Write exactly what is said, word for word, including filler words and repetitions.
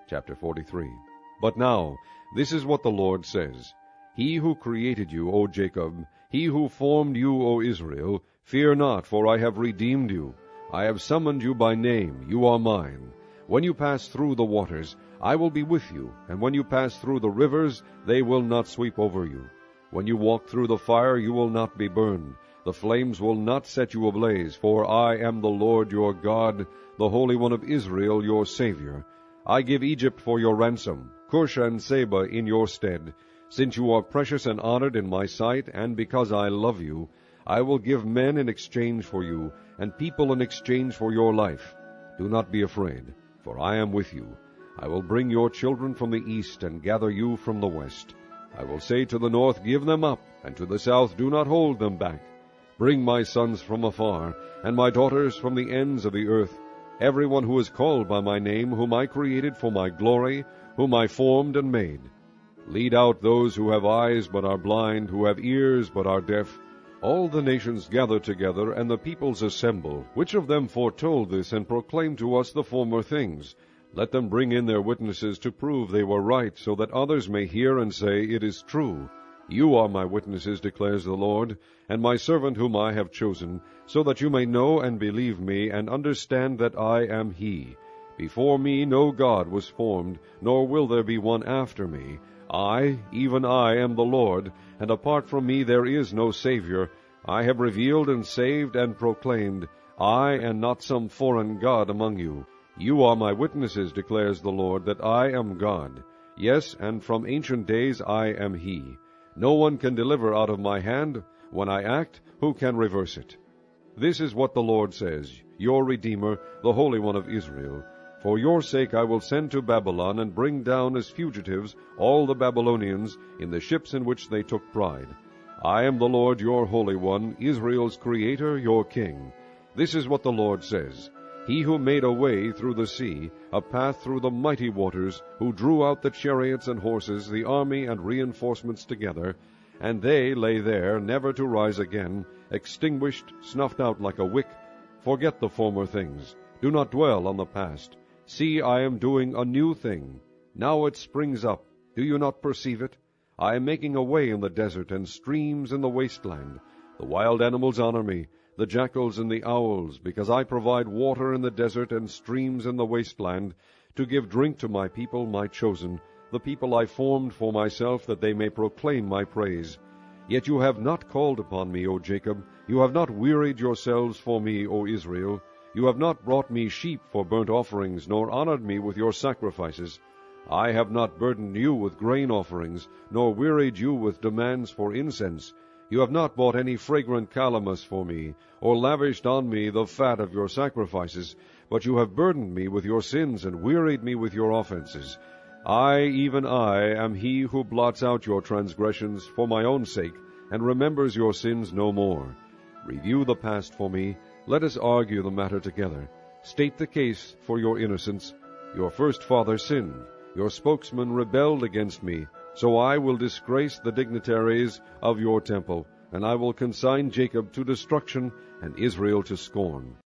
Chapter forty-three. But now, this is what the Lord says. He who created you, O Jacob, he who formed you, O Israel, fear not, for I have redeemed you. I have summoned you by name, you are mine. When you pass through the waters, I will be with you, and when you pass through the rivers, they will not sweep over you. When you walk through the fire, you will not be burned. The flames will not set you ablaze, for I am the Lord your God, the Holy One of Israel, your Savior. I give Egypt for your ransom, Cush and Seba in your stead. Since you are precious and honored in my sight, and because I love you, I will give men in exchange for you, and people in exchange for your life. Do not be afraid, for I am with you. I will bring your children from the east, and gather you from the west. I will say to the north, give them up, and to the south, do not hold them back. Bring my sons from afar, and my daughters from the ends of the earth, everyone who is called by my name, whom I created for my glory, whom I formed and made. Lead out those who have eyes but are blind, who have ears but are deaf. All the nations gather together, and the peoples assemble. Which of them foretold this, and proclaimed to us the former things? Let them bring in their witnesses to prove they were right, so that others may hear and say, it is true. You are my witnesses, declares the Lord, and my servant whom I have chosen, so that you may know and believe me, and understand that I am he. Before me no God was formed, nor will there be one after me. I, even I, am the Lord, and apart from me there is no Savior. I have revealed and saved and proclaimed, I, and not some foreign god among you. You are my witnesses, declares the Lord, that I am God. Yes, and from ancient days I am he. No one can deliver out of my hand. When I act, who can reverse it? This is what the Lord says, your Redeemer, the Holy One of Israel. For your sake I will send to Babylon, and bring down as fugitives all the Babylonians in the ships in which they took pride. I am the Lord your Holy One, Israel's Creator, your King. This is what the Lord says. He who made a way through the sea, a path through the mighty waters, who drew out the chariots and horses, the army and reinforcements together, and they lay there, never to rise again, extinguished, snuffed out like a wick. Forget the former things. Do not dwell on the past. See, I am doing a new thing. Now it springs up. Do you not perceive it? I am making a way in the desert and streams in the wasteland. The wild animals honor me, the jackals and the owls, because I provide water in the desert and streams in the wasteland, to give drink to my people, my chosen, the people I formed for myself, that they may proclaim my praise. Yet you have not called upon me, O Jacob. You have not wearied yourselves for me, O Israel. You have not brought me sheep for burnt offerings, nor honored me with your sacrifices. I have not burdened you with grain offerings, nor wearied you with demands for incense. You have not bought any fragrant calamus for me, or lavished on me the fat of your sacrifices, but you have burdened me with your sins, and wearied me with your offenses. I, even I, am he who blots out your transgressions for my own sake, and remembers your sins no more. Review the past for me. Let us argue the matter together. State the case for your innocence. Your first father sinned. Your spokesman rebelled against me. So I will disgrace the dignitaries of your temple, and I will consign Jacob to destruction and Israel to scorn.